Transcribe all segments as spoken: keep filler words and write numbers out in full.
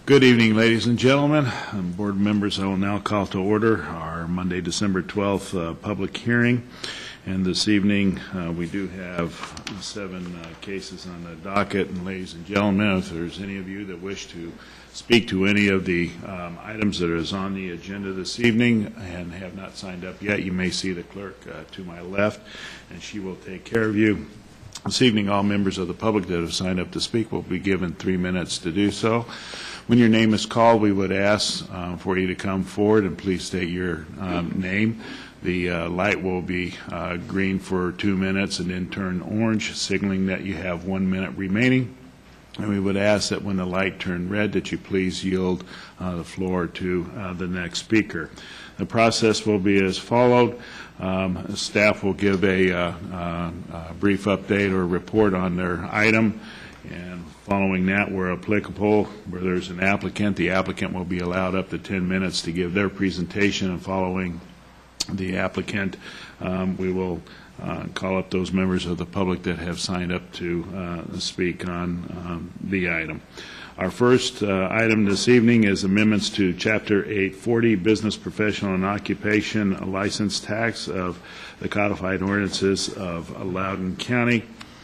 Good evening, ladies and gentlemen. Um, board members, I will now call to order our Monday, December twelfth uh, public hearing. And this evening, uh, we do have seven uh, cases on the docket. And ladies and gentlemen, if there's any of you that wish to speak to any of the um, items that is on the agenda this evening and have not signed up yet, you may see the clerk uh, to my left, and she will take care of you. This evening, all members of the public that have signed up to speak will be given three minutes to do so. When your name is called, we would ask uh, for you to come forward and please state your um, name. The uh, light will be uh, green for two minutes and then turn orange, signaling that you have one minute remaining. And we would ask that when the light turns red that you please yield uh, the floor to uh, the next speaker. The process will be as followed. Um, staff will give a, uh, uh, a brief update or report on their item, and following that, where applicable, where there's an applicant, the applicant will be allowed up to ten minutes to give their presentation, and following the applicant, um, we will uh, call up those members of the public that have signed up to uh, speak on um, the item. Our first uh, item this evening is amendments to Chapter eight forty, Business, Professional, and Occupation License Tax of the Codified Ordinances of Loudoun County.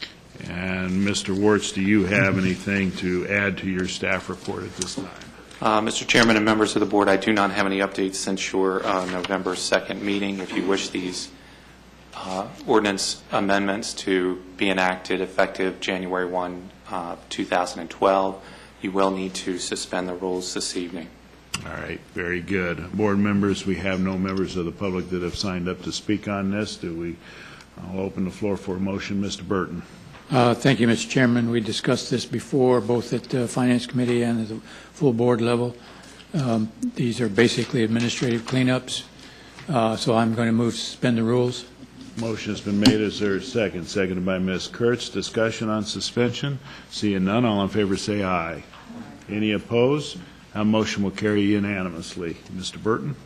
And Mister Wirtz, do you have anything to add to your staff report at this time? Uh, Mister Chairman and members of the board, I do not have any updates since your uh, November second meeting. If you wish these uh, ordinance amendments to be enacted effective January first, uh, two thousand twelve, you will need to suspend the rules this evening. All right, very good. Board members, we have no members of the public that have signed up to speak on this. Do we? I'll open the floor for a motion. Mister Burton. Uh, thank you, Mister Chairman. We discussed this before, both at the Finance Committee and at the full board level. Um, these are basically administrative cleanups, uh, so I'm going to move to suspend the rules. Motion has been made. Is there a second? Seconded by Miz Kurtz. Discussion on suspension. Seeing none, all in favor say aye. Any opposed? That motion will carry unanimously. Mister Burton.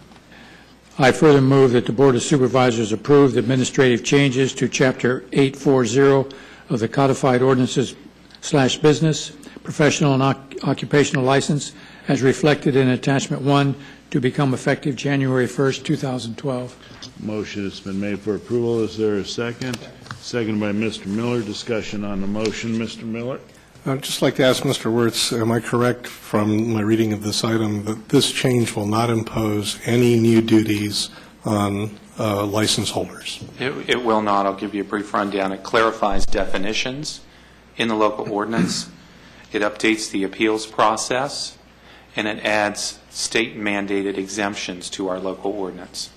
I further move that the Board of Supervisors approve the administrative changes to Chapter eight forty of the Codified Ordinances slash Business, Professional, and Occupational License as reflected in Attachment one to become effective January first, two thousand twelve. Motion has been made for approval. Is there a second? Seconded by Mister Miller. Discussion on the motion. Mister Miller. I'd just like to ask Mister Wirtz, am I correct from my reading of this item that this change will not impose any new duties on uh, license holders? It, it will not. I'll give you a brief rundown. It clarifies definitions in the local ordinance. It updates the appeals process, and it adds state-mandated exemptions to our local ordinance.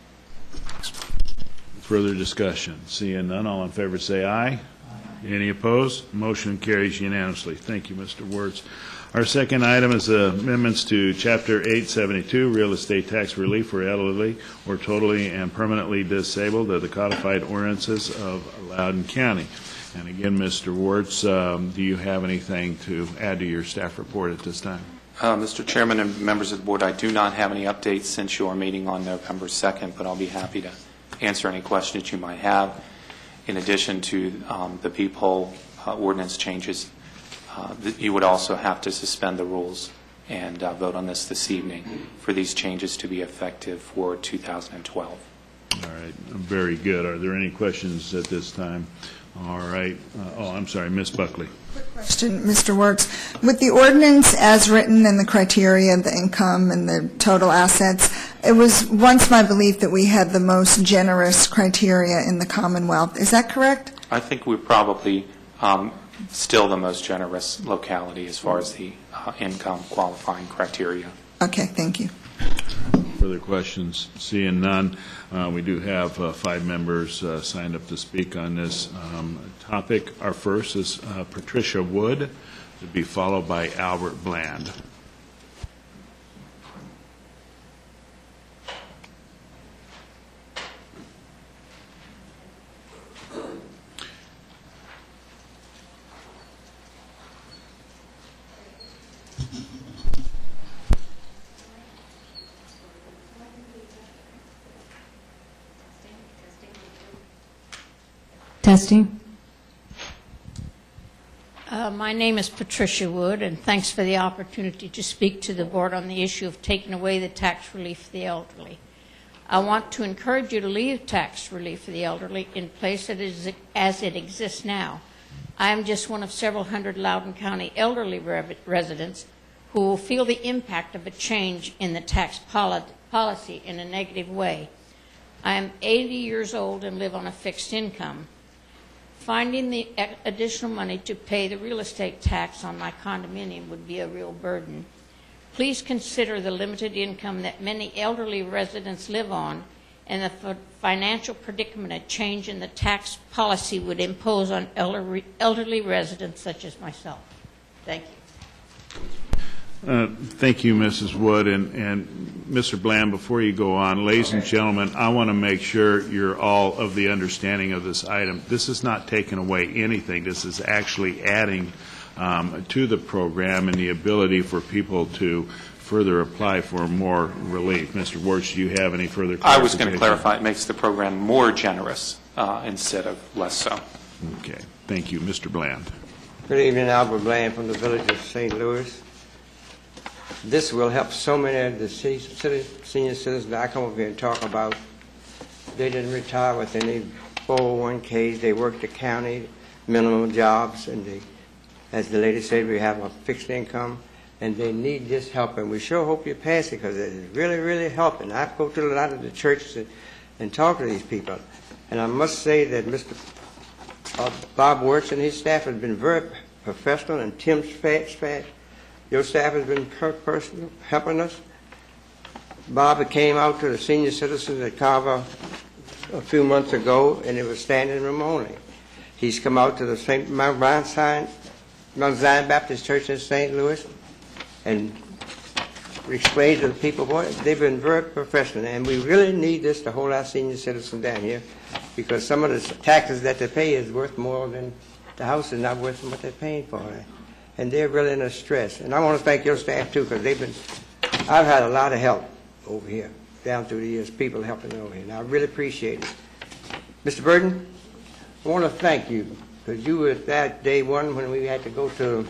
Further discussion. Seeing none, all in favor say aye. Any opposed? Motion carries unanimously. Thank you, Mister Wirtz. Our second item is uh, amendments to Chapter eight seventy-two, Real Estate Tax Relief for elderly or totally and permanently disabled of the Codified Ordinances of Loudoun County. And again, Mister Wirtz, um, do you have anything to add to your staff report at this time? Uh, Mister Chairman and members of the board, I do not have any updates since your meeting on November second, but I'll be happy to answer any questions you might have. In addition to um, the peephole uh, ordinance changes, uh, th you would also have to suspend the rules and uh, vote on this this evening for these changes to be effective for two thousand twelve. All right, very good. Are there any questions at this time? All right. Uh, oh, I'm sorry, Miz Buckley. Quick question, Mister Wirtz. With the ordinance as written and the criteria, the income and the total assets, it was once my belief that we had the most generous criteria in the Commonwealth. Is that correct? I think we're probably um, still the most generous locality as far as the uh, income qualifying criteria. Okay, thank you. Further questions? Seeing none, uh, we do have uh, five members uh, signed up to speak on this um, topic. Our first is uh, Patricia Wood, to be followed by Albert Bland. Testing. Uh, Uh, my name is Patricia Wood, and thanks for the opportunity to speak to the board on the issue of taking away the tax relief for the elderly. I want to encourage you to leave tax relief for the elderly in place as it exists now. I am just one of several hundred Loudoun County elderly re residents who will feel the impact of a change in the tax poli policy in a negative way. I am eighty years old and live on a fixed income. Finding the additional money to pay the real estate tax on my condominium would be a real burden. Please consider the limited income that many elderly residents live on and the financial predicament a change in the tax policy would impose on elderly, elderly residents such as myself. Thank you. Uh, thank you, Missus Wood. And, and Mister Bland, before you go on, ladies and gentlemen, I want to make sure you're all of the understanding of this item. This is not taking away anything. This is actually adding um, to the program and the ability for people to further apply for more relief. Mister Wirtz, do you have any further clarification? I was going to clarify. It makes the program more generous uh, instead of less so. Okay. Thank you. Mister Bland. Good evening, Albert Bland from the village of Saint Louis. This will help so many of the senior citizens that I come over here and talk about. They didn't retire with any four oh one Ks. They work the county minimum jobs, and they, as the lady said, we have a fixed income, and they need this help. And we sure hope you pass it because it is really, really helping. I go to a lot of the churches and, and talk to these people, and I must say that Mister Uh, Bob Wirtz and his staff has been very professional, and Tim Spatz, your staff has been personal, helping us. Bob came out to the senior citizens at Carver a few months ago, and it was standing room only. He's come out to the Saint Mount Zion, Mount Zion Baptist Church in Saint Louis and explained to the people, boy, they've been very professional, and we really need this to hold our senior citizens down here, because some of the taxes that they pay is worth more than the house is not worth what they're paying for it. And they're really in a stress. And I want to thank your staff, too, because they've been, I've had a lot of help over here, down through the years, people helping over here, and I really appreciate it. Mister Burton, I want to thank you, because you were that day one when we had to go to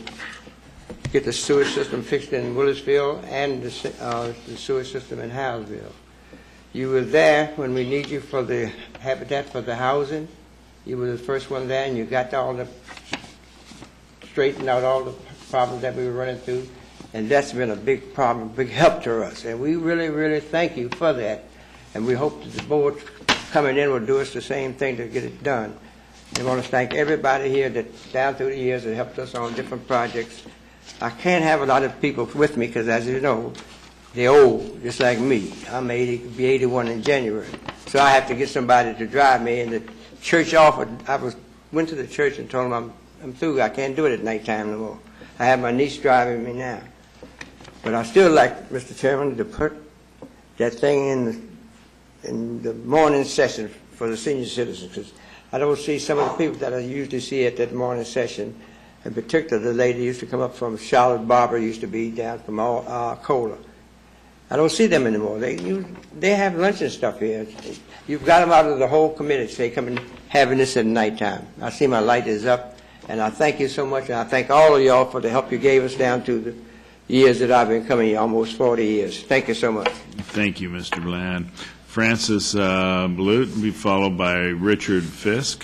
get the sewer system fixed in Willisville and the, uh, the sewer system in Howesville. You were there when we need you for the Habitat for the housing. You were the first one there, and you got all the, straightened out all the problems that we were running through, and that's been a big problem, big help to us, and we really, really thank you for that, and we hope that the board coming in will do us the same thing to get it done. I want to thank everybody here that down through the years that helped us on different projects. I can't have a lot of people with me because, as you know, they're old, just like me. I'm eighty, be eighty-one in January. So I have to get somebody to drive me. And the church offered, I was went to the church and told them I'm, I'm through. I can't do it at nighttime no more. I have my niece driving me now. But I still like, Mister Chairman, to put that thing in the, in the morning session for the senior citizens. Because I don't see some of the people that I usually see at that morning session. In particular, the lady used to come up from Charlotte Barber, used to be down from all, uh, Cola. I don't see them anymore. They you, they have lunch and stuff here. You've got them out of the whole committee. So they come and having this at nighttime. I see my light is up, and I thank you so much, and I thank all of y'all for the help you gave us down to the years that I've been coming here, almost forty years. Thank you so much. Thank you, Mister Bland. Francis uh, Blute will be followed by Richard Fisk.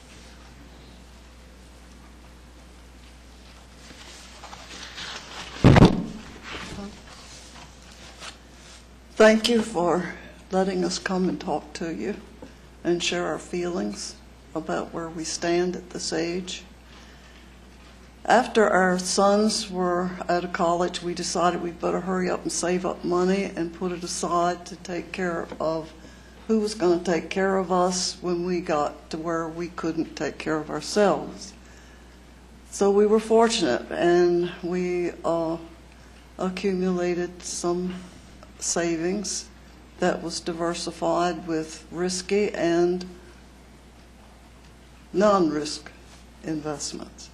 Thank you for letting us come and talk to you and share our feelings about where we stand at this age. After our sons were out of college, we decided we'd better hurry up and save up money and put it aside to take care of who was going to take care of us when we got to where we couldn't take care of ourselves. So we were fortunate, and we uh, accumulated some savings that was diversified with risky and non-risk investments.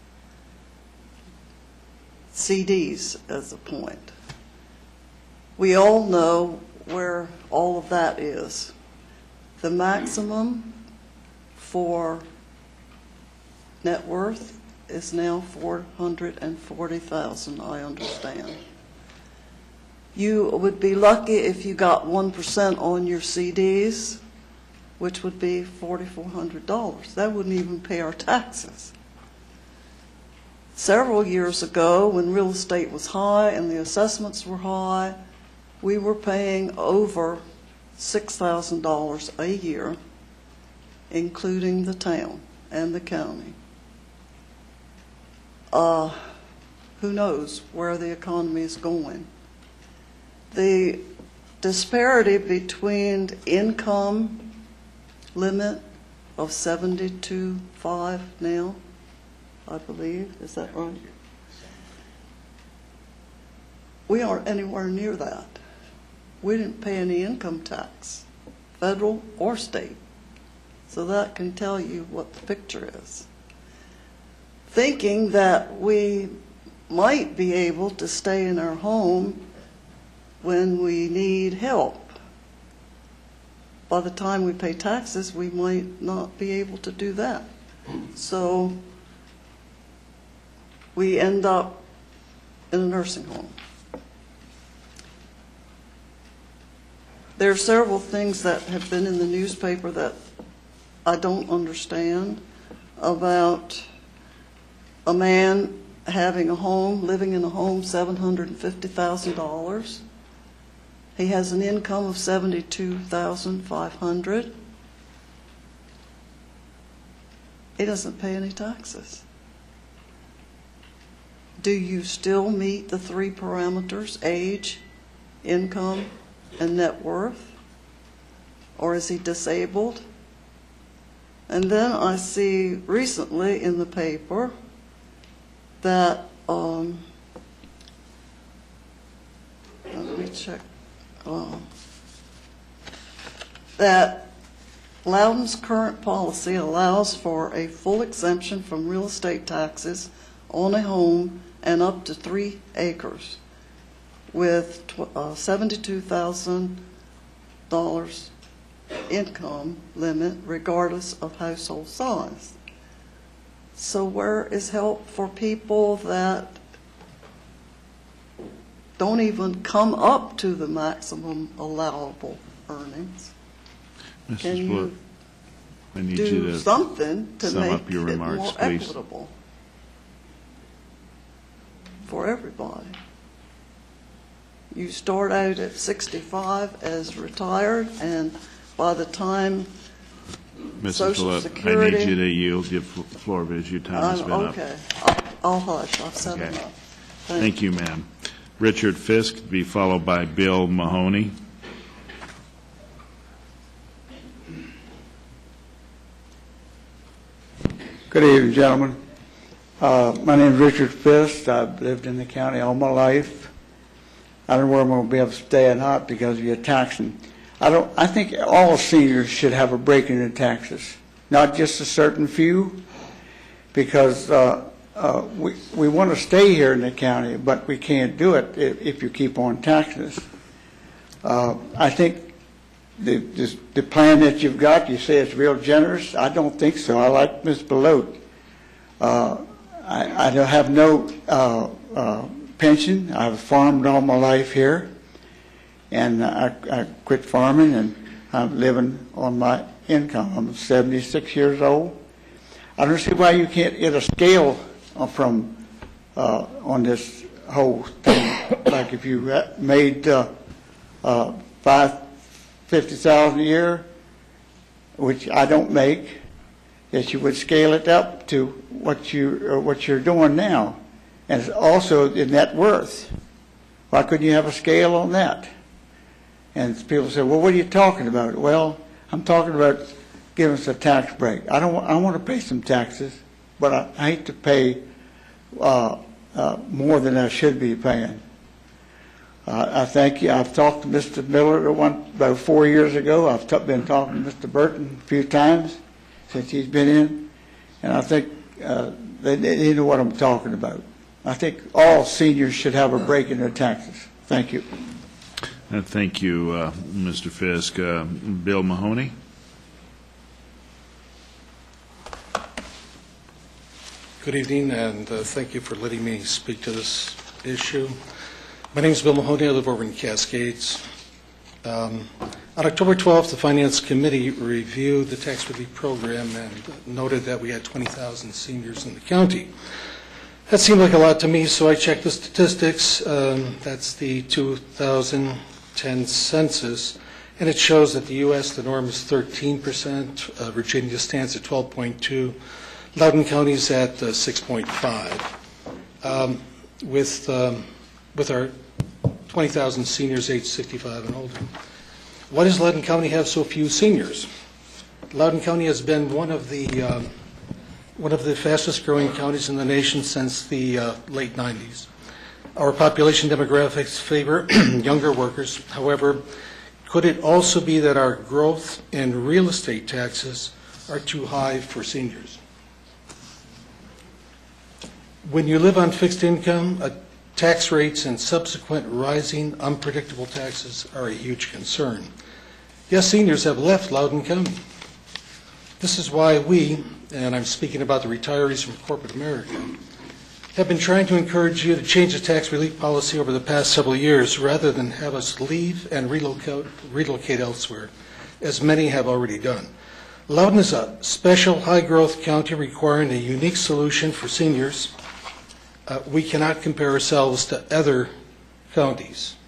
C Ds as a point. We all know where all of that is. The maximum for net worth is now four hundred forty thousand dollars, I understand. You would be lucky if you got one percent on your C Ds, which would be four thousand four hundred dollars. That wouldn't even pay our taxes. Several years ago, when real estate was high and the assessments were high, we were paying over six thousand dollars a year, including the town and the county. Uh, who knows where the economy is going? The disparity between income limit of seventy-two point five now, I believe, is that right? We aren't anywhere near that. We didn't pay any income tax, federal or state. So that can tell you what the picture is. Thinking that we might be able to stay in our home when we need help. By the time we pay taxes, we might not be able to do that. So we end up in a nursing home. There are several things that have been in the newspaper that I don't understand about a man having a home, living in a home, seven hundred fifty thousand dollars. He has an income of seventy-two thousand five hundred dollars. He doesn't pay any taxes. Do you still meet the three parameters, age, income, and net worth? Or is he disabled? And then I see recently in the paper that, um, let me check, um, that Loudoun's current policy allows for a full exemption from real estate taxes on a home and up to three acres with uh, seventy-two thousand dollars income limit regardless of household size. So where is help for people that don't even come up to the maximum allowable earnings? Can Missus you Blurt, I need you do to something to sum make up your it remarks, more please. equitable for everybody? You start out at sixty-five as retired, and by the time Missus Social Blurt, I Security- need you to yield your fl- floor as your time has I'm been up. okay. I'll, I'll hush. I've said Okay. enough. Thank you, ma'am. Richard Fisk to be followed by Bill Mahoney. Good evening, gentlemen. Uh, my name is Richard Fisk. I've lived in the county all my life. I don't know where I'm going to be able to stay or not because of your taxing. I don't. I think all seniors should have a break in their taxes, not just a certain few, because uh, uh, we we want to stay here in the county, but we can't do it if, if you keep on taxing us. Uh, I think the, the the plan that you've got, you say it's real generous. I don't think so. I like Miz Belote. Uh, I, I don't have no uh, uh, pension. I've farmed all my life here, and I, I quit farming, and I'm living on my income. I'm seventy-six years old. I don't see why you can't get a scale from uh, on this whole thing. Like if you made uh, uh, five fifty thousand a year, which I don't make, that you would scale it up to what you uh, what you're doing now, and it's also the net worth. Why couldn't you have a scale on that? And people say, "Well, what are you talking about?" Well, I'm talking about giving us a tax break. I don't. I want to pay some taxes, but I, I hate to pay uh, uh, more than I should be paying. Uh, I thank you. I've talked to Mister Miller one, about four years ago. I've t- been talking to Mister Burton a few times since he's been in, and I think uh, they, they know what I'm talking about. I think all seniors should have a break in their taxes. Thank you. Uh, Thank you, uh, Mister Fisk. Uh, Bill Mahoney? Good evening, and uh, thank you for letting me speak to this issue. My name is Bill Mahoney. I live over in Cascades. Um, on October twelfth, the Finance Committee reviewed the tax relief program and noted that we had twenty thousand seniors in the county. That seemed like a lot to me, so I checked the statistics. Um, that's the two thousand ten census, and it shows that the U S, the norm is thirteen percent. Uh, Virginia stands at twelve point two. Loudoun County is at uh, six point five. Um, with, um, with our twenty thousand seniors aged sixty-five and older. Why does Loudoun County have so few seniors? Loudoun County has been one of the um, one of the fastest growing counties in the nation since the uh, late nineties. Our population demographics favor younger workers. However, could it also be that our growth in real estate taxes are too high for seniors? When you live on fixed income, uh, tax rates and subsequent rising unpredictable taxes are a huge concern. Yes, seniors have left Loudoun County. This is why we, and I'm speaking about the retirees from corporate America, have been trying to encourage you to change the tax relief policy over the past several years rather than have us leave and relocate, relocate elsewhere, as many have already done. Loudoun is a special high-growth county requiring a unique solution for seniors. Uh, we cannot compare ourselves to other counties.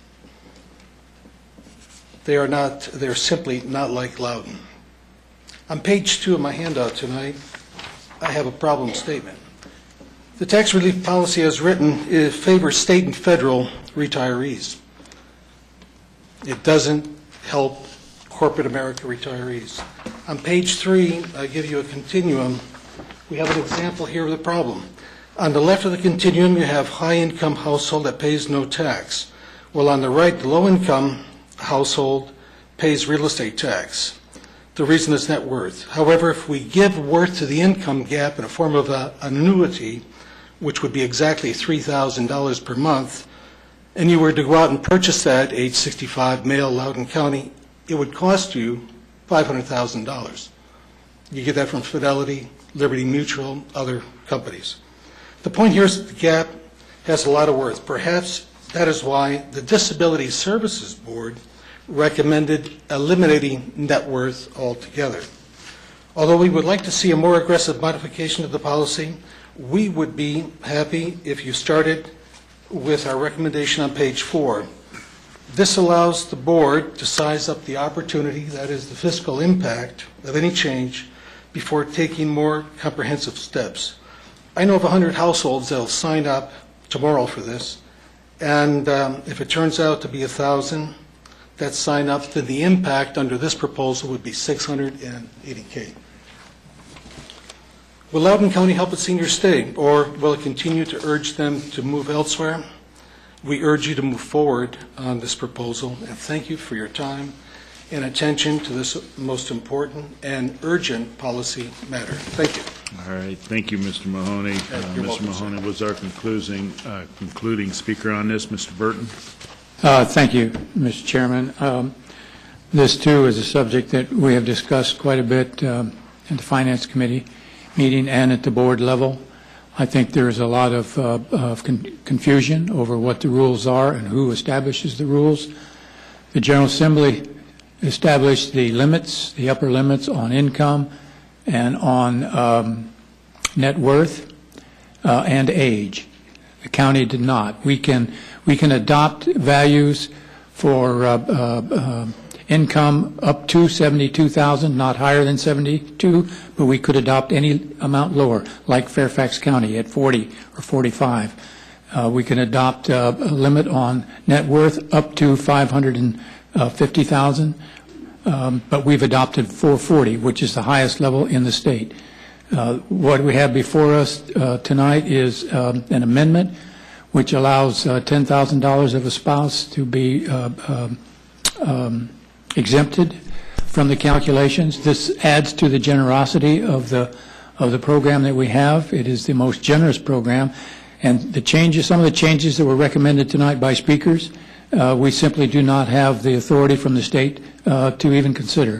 They are not, they're simply not like Loudoun. On page two of my handout tonight, I have a problem statement. The tax relief policy as written it favors state and federal retirees. It doesn't help corporate America retirees. On page three, I give you a continuum. We have an example here of the problem. On the left of the continuum, you have high-income household that pays no tax, while on the right, the low-income household pays real estate tax. The reason is net worth. However, if we give worth to the income gap in a form of an annuity, which would be exactly three thousand dollars per month, and you were to go out and purchase that at age sixty-five, male, Loudoun County, it would cost you five hundred thousand dollars. You get that from Fidelity, Liberty Mutual, other companies. The point here is that the gap has a lot of worth. Perhaps that is why the Disability Services Board recommended eliminating net worth altogether. Although we would like to see a more aggressive modification of the policy, we would be happy if you started with our recommendation on page four. This allows the board to size up the opportunity, that is the fiscal impact of any change, before taking more comprehensive steps. I know of one hundred households that will sign up tomorrow for this, and um, if it turns out to be one thousand that sign up, then the impact under this proposal would be six hundred eighty K. Will Loudoun County help its seniors stay, or will it continue to urge them to move elsewhere? We urge you to move forward on this proposal, and thank you for your time and attention to this most important and urgent policy matter. Thank you. All right, thank you, Mister Mahoney. Uh, Mister welcome, Mahoney was our concluding, uh, concluding speaker on this. Mister Burton? Uh, Thank you, Mister Chairman. Um, This, too, is a subject that we have discussed quite a bit um, in the Finance Committee meeting and at the board level. I think there is a lot of, uh, of con- confusion over what the rules are and who establishes the rules. The General Assembly established the limits, the upper limits on income and on um, net worth uh, and age. The county did not. We can we can adopt values for uh, uh, uh, income up to seventy-two thousand, not higher than seventy-two, but we could adopt any amount lower, like Fairfax County at forty or forty-five. Uh, we can adopt uh, a limit on net worth up to five hundred fifty thousand, um, but we've adopted four forty, which is the highest level in the state. Uh, what we have before us uh, tonight is um, an amendment which allows uh, ten thousand dollars of a spouse to be uh, um, um, exempted from the calculations. This adds to the generosity of the of the program that we have. It is the most generous program, and the changes, some of the changes that were recommended tonight by speakers, uh, we simply do not have the authority from the state uh, to even consider.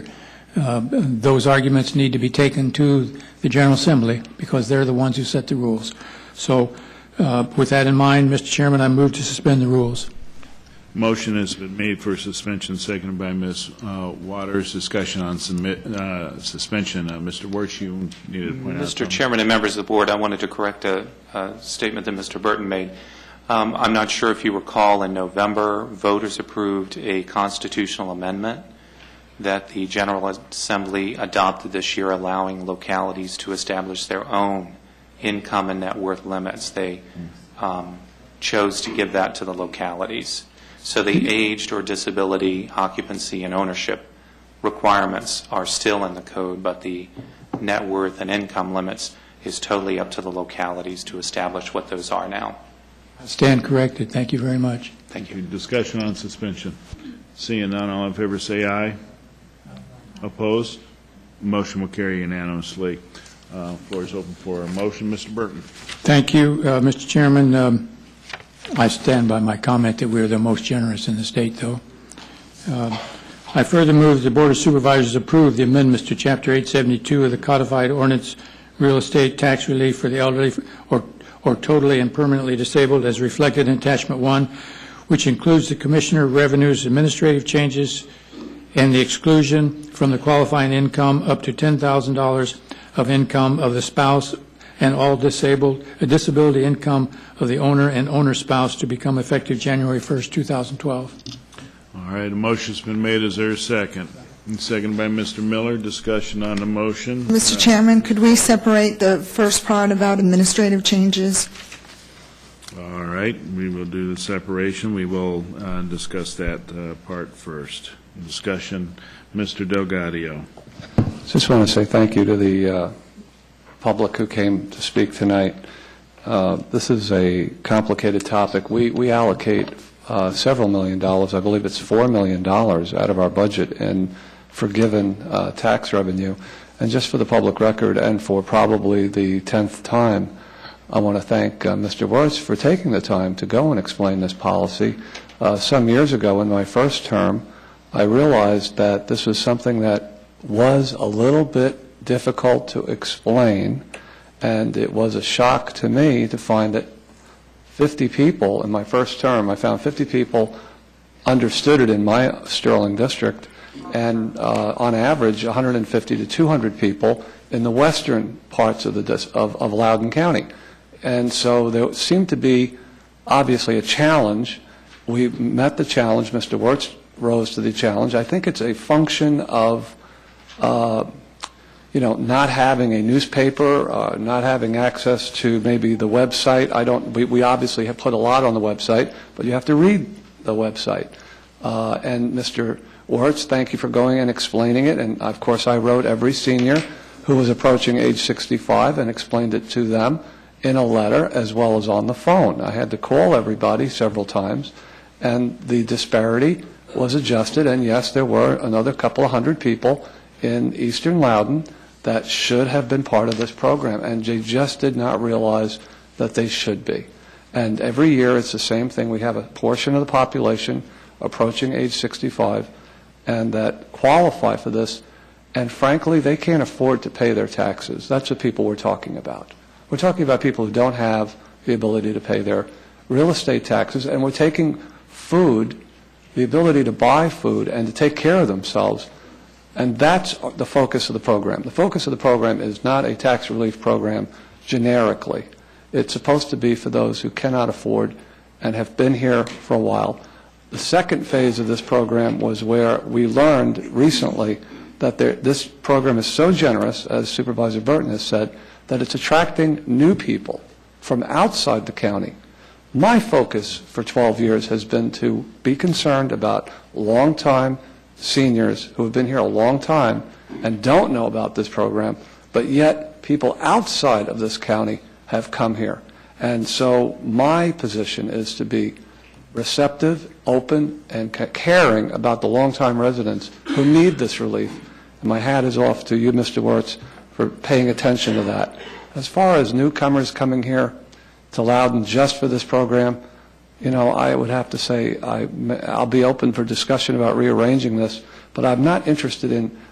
uh, those arguments need to be taken to the General Assembly because they're the ones who set the rules. So uh, with that in mind, Mister Chairman, I move to suspend the rules. Motion has been made for suspension, seconded by Miz Uh, Waters. Discussion on submit, uh, suspension. Uh, Mister Wirtz, you needed to point out Mister something. Chairman and members of the board, I wanted to correct a, a statement that Mister Burton made. Um, I'm not sure if you recall, in November, voters approved a constitutional amendment that the General Assembly adopted this year, allowing localities to establish their own income and net worth limits. They um, chose to give that to the localities. So the aged or disability, occupancy, and ownership requirements are still in the code, but the net worth and income limits is totally up to the localities to establish what those are now. Stand corrected. Thank you very much. Thank you. Discussion on suspension. Seeing none, all in favor say aye. Opposed? Motion will carry unanimously. Uh, floor is open for a motion. Mister Burton. Thank you, uh, Mister Chairman. Um, I stand by my comment that we're the most generous in the state, though. Uh, I further move that the Board of Supervisors approve the amendments to Chapter eight seventy-two of the Codified Ordinance Real Estate Tax Relief for the Elderly or, or Totally and Permanently Disabled as reflected in Attachment one, which includes the Commissioner of Revenue's administrative changes and the exclusion from the qualifying income up to ten thousand dollars of income of the spouse and all disabled uh, disability income of the owner and owner spouse to become effective January first, two thousand twelve. All right, a motion's been made. Is there a second? And second by Mister Miller. Discussion on the motion. Mister Uh, Chairman, could we separate the first part about administrative changes? All right, we will do the separation. We will uh, discuss that uh, part first. Discussion, Mister Delgadio. Just want to say thank you to the uh, public who came to speak tonight. Uh, this is a complicated topic. We, we allocate uh, several million dollars, I believe it's four million dollars out of our budget in forgiven uh, tax revenue. And just for the public record and for probably the tenth time, I want to thank uh, Mister Wirtz for taking the time to go and explain this policy. Uh, some years ago in my first term, I realized that this was something that was a little bit difficult to explain, and it was a shock to me to find that fifty people in my first term, I found fifty people understood it in my Sterling district, and uh, on average one hundred fifty to two hundred people in the western parts of, the dis of, of Loudoun County. And so there seemed to be obviously a challenge. We met the challenge. Mister Wirtz rose to the challenge. I think it's a function of uh, you know, not having a newspaper, uh, not having access to maybe the website. I don't. We, we obviously have put a lot on the website, but you have to read the website. Uh, and Mister Wirtz, thank you for going and explaining it. And of course, I wrote every senior who was approaching age sixty-five and explained it to them in a letter as well as on the phone. I had to call everybody several times, and the disparity was adjusted. And yes, there were another couple of hundred people in eastern Loudoun that should have been part of this program, and they just did not realize that they should be. And every year it's the same thing. We have a portion of the population approaching age sixty-five and that qualify for this, and frankly, they can't afford to pay their taxes. That's what people we're talking about. We're talking about people who don't have the ability to pay their real estate taxes, and we're taking food, the ability to buy food and to take care of themselves. And that's the focus of the program. The focus of the program is not a tax relief program generically. It's supposed to be for those who cannot afford and have been here for a while. The second phase of this program was where we learned recently that there, this program is so generous, as Supervisor Burton has said, that it's attracting new people from outside the county. My focus for twelve years has been to be concerned about long-time seniors who have been here a long time and don't know about this program, but yet people outside of this county have come here. And so my position is to be receptive, open, and caring about the long-time residents who need this relief. And my hat is off to you, Mister Wirtz, for paying attention to that. As far as newcomers coming here to Loudoun just for this program, you know, I would have to say I, I'll be open for discussion about rearranging this, but I'm not interested in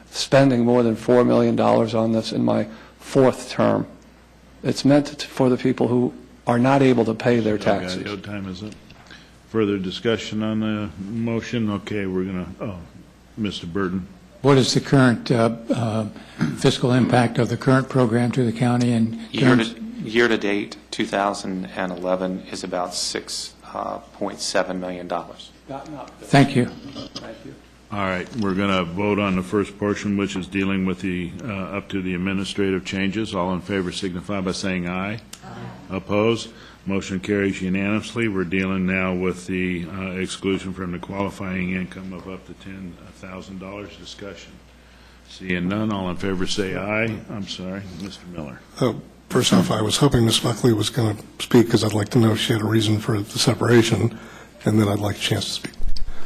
spending more than four million dollars on this in my fourth term. It's meant to, for the people who are not able to pay their taxes. Okay, what time is it? Further discussion on the motion? Okay, we're going to, oh, Mister Burton. What is the current uh, uh, fiscal impact of the current program to the county? And Year to, year to date, two thousand eleven is about six point seven million dollars. Thank you. Thank you. All right, we're going to vote on the first portion, which is dealing with the, uh, up to the administrative changes. All in favor signify by saying aye. Aye. Opposed? Motion carries unanimously. We're dealing now with the uh, exclusion from the qualifying income of up to ten thousand dollars. Discussion. Seeing none, all in favor say aye. I'm sorry, Mister Miller. Oh, first off, I was hoping Miz Buckley was going to speak because I'd like to know if she had a reason for the separation, and then I'd like a chance to speak.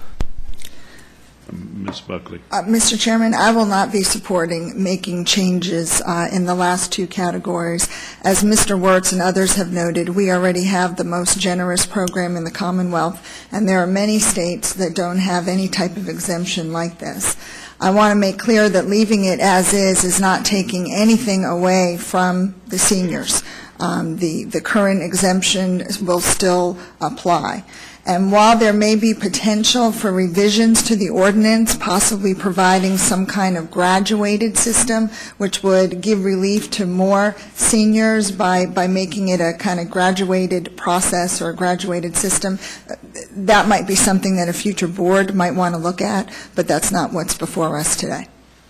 Miz Buckley. Uh, Mister Chairman, I will not be supporting making changes uh, in the last two categories. As Mister Wirtz and others have noted, we already have the most generous program in the Commonwealth, and there are many states that don't have any type of exemption like this. I want to make clear that leaving it as is is not taking anything away from the seniors. Um, the, the current exemption will still apply. And while there may be potential for revisions to the ordinance, possibly providing some kind of graduated system, which would give relief to more seniors by, by making it a kind of graduated process or a graduated system, that might be something that a future board might want to look at, but that's not what's before us today.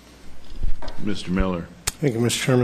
Mister Miller. Thank you, Mister Chairman.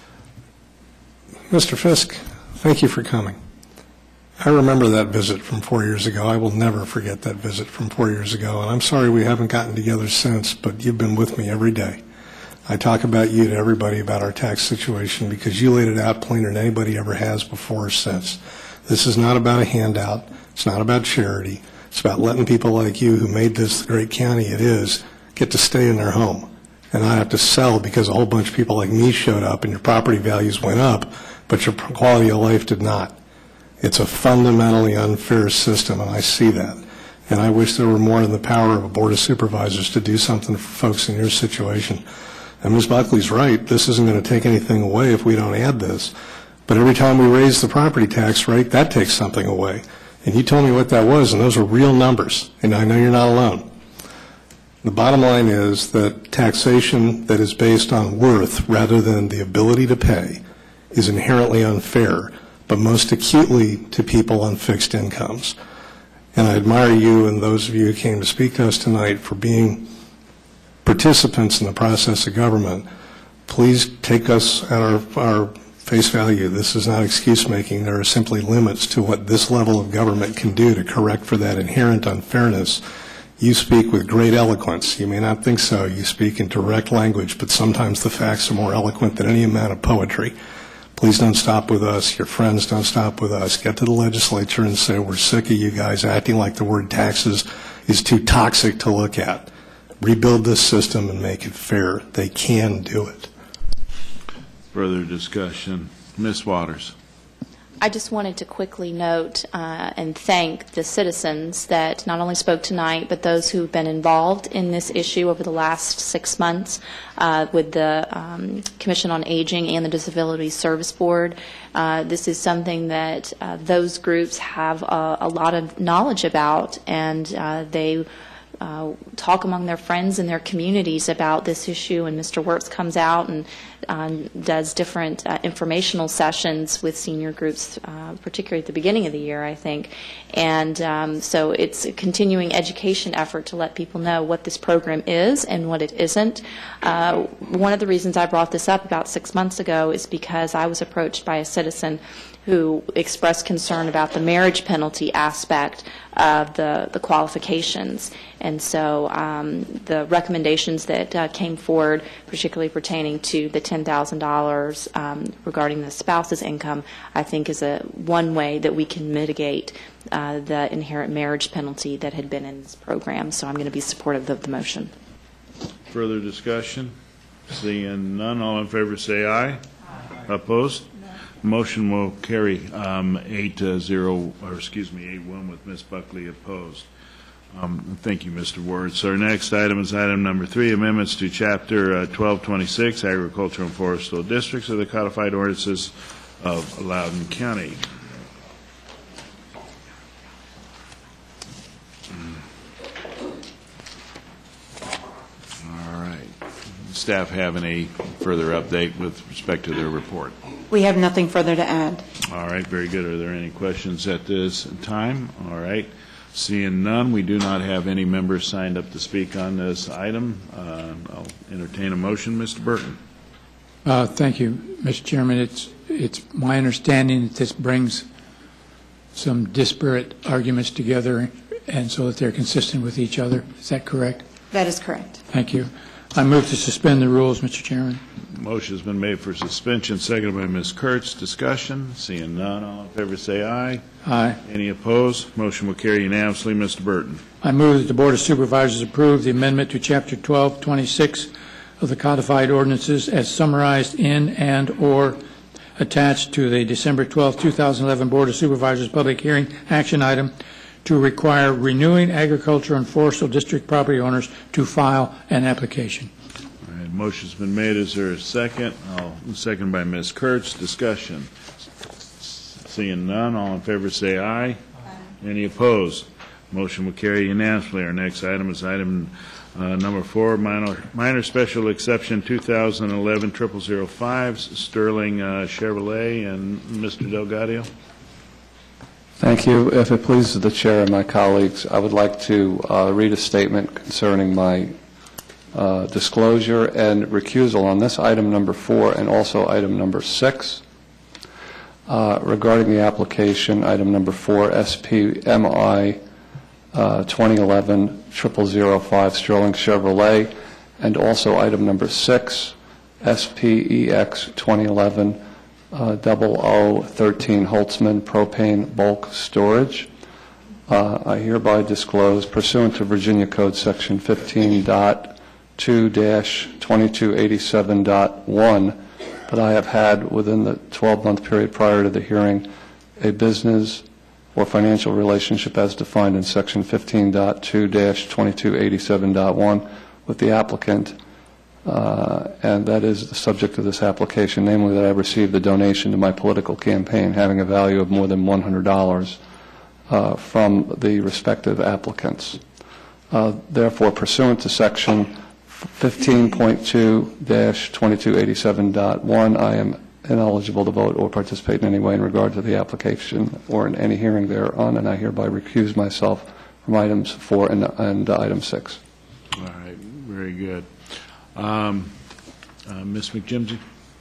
Mister Fisk, thank you for coming. I remember that visit from four years ago. I will never forget that visit from four years ago, and I'm sorry we haven't gotten together since, but you've been with me every day. I talk about you to everybody about our tax situation because you laid it out plainer than anybody ever has before or since. This is not about a handout. It's not about charity. It's about letting people like you who made this the great county it is get to stay in their home and not have to sell because a whole bunch of people like me showed up and your property values went up, but your quality of life did not. It's a fundamentally unfair system, and I see that. And I wish there were more in the power of a Board of Supervisors to do something for folks in your situation. And Miz Buckley's right. This isn't going to take anything away if we don't add this. But every time we raise the property tax rate, that takes something away. And you told me what that was, and those are real numbers. And I know you're not alone. The bottom line is that taxation that is based on worth rather than the ability to pay is inherently unfair, but most acutely to people on fixed incomes. And I admire you and those of you who came to speak to us tonight for being participants in the process of government. Please take us at our, our face value. This is not excuse making. There are simply limits to what this level of government can do to correct for that inherent unfairness. You speak with great eloquence. You may not think so. You speak in direct language, but sometimes the facts are more eloquent than any amount of poetry. Please don't stop with us. Your friends don't stop with us. Get to the legislature and say, we're sick of you guys acting like the word taxes is too toxic to look at. Rebuild this system and make it fair. They can do it. Further discussion. Miz Waters. I just wanted to quickly note uh, and thank the citizens that not only spoke tonight, but those who've been involved in this issue over the last six months uh, with the um, Commission on Aging and the Disability Service Board. Uh, this is something that uh, those groups have a, a lot of knowledge about, and uh, they Uh, talk among their friends and their communities about this issue, and Mister Wirtz comes out and um, does different uh, informational sessions with senior groups, uh, particularly at the beginning of the year, I think. And um, so it's a continuing education effort to let people know what this program is and what it isn't. Uh, one of the reasons I brought this up about six months ago is because I was approached by a citizen who expressed concern about the marriage penalty aspect of the, the qualifications. And so um, the recommendations that uh, came forward, particularly pertaining to the ten thousand dollars um, regarding the spouse's income, I think is a one way that we can mitigate uh, the inherent marriage penalty that had been in this program. So I'm going to be supportive of the motion. Further discussion? Seeing none, all in favor say aye. Aye. Opposed? Motion will carry um, eight to zero, or excuse me, eight one with Miz Buckley opposed. Um, Thank you, Mister Ward. So our next item is item number three, amendments to Chapter uh, twelve twenty-six, Agricultural and Forestal Districts of the Codified Ordinances of Loudoun County. All right. Staff have any further update with respect to their report? We have nothing further to add. All right, very good. Are there any questions at this time? All right. Seeing none, we do not have any members signed up to speak on this item. Uh, I'll entertain a motion. Mister Burton. Uh, Thank you, Mister Chairman. It's, it's my understanding that this brings some disparate arguments together, and so that they're consistent with each other. Is that correct? That is correct. Thank you. I move to suspend the rules, Mister Chairman. Motion has been made for suspension, seconded by Miz Kurtz. Discussion. Seeing none, all in favor say aye. Aye. Any opposed? Motion will carry unanimously. Mister Burton. I move that the Board of Supervisors approve the amendment to Chapter twelve twenty-six of the Codified Ordinances as summarized in and/or attached to the December twelfth, two thousand eleven Board of Supervisors public hearing action item to require renewing agriculture and forestal district property owners to file an application. All right, motion's been made. Is there a second? I'll second by Miz Kurtz. Discussion. Seeing none, all in favor say aye. Aye. Any opposed? Motion will carry unanimously. Our next item is item uh, number four, minor, minor special exception two thousand eleven zero zero zero five, Sterling uh, Chevrolet, and Mister Delgadio. Thank you. If it pleases the Chair and my colleagues, I would like to uh, read a statement concerning my uh, disclosure and recusal on this item number four and also item number six. Uh, regarding the application, item number four, S P M I uh, twenty eleven zero zero zero five Sterling Chevrolet, and also item number six, S P E X twenty eleven Uh, double O thirteen Holtzman propane bulk storage. Uh, I hereby disclose pursuant to Virginia Code Section fifteen point two dash twenty-two eighty-seven point one that I have had within the twelve-month period prior to the hearing a business or financial relationship as defined in Section fifteen point two dash twenty-two eighty-seven point one with the applicant. Uh, and that is the subject of this application, namely that I received a donation to my political campaign having a value of more than one hundred dollars uh, from the respective applicants. Uh, therefore, pursuant to Section fifteen point two dash twenty-two eighty-seven point one, I am ineligible to vote or participate in any way in regard to the application or in any hearing thereon, and I hereby recuse myself from items four and, and uh, item six. All right, very good. Um, uh, Miz McJimsey.